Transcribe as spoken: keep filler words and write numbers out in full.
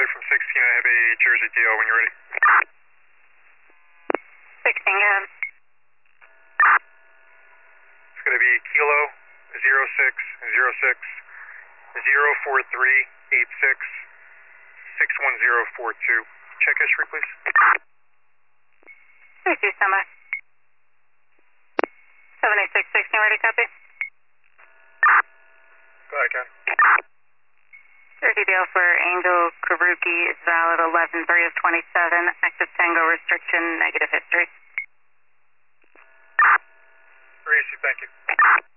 Charlie from sixteen, I have a Jersey D L when you're ready. sixteen, go ahead. It's going to be Kilo zero six zero six zero four three eight six six one zero four two. Check history, please. three two, standby. seventy-six sixteen, ready, copy? Go ahead, Ken. Jersey D L for Angel Karuki is valid eleven three of twenty-seven. Active Tango restriction, negative history. Gracie, thank you.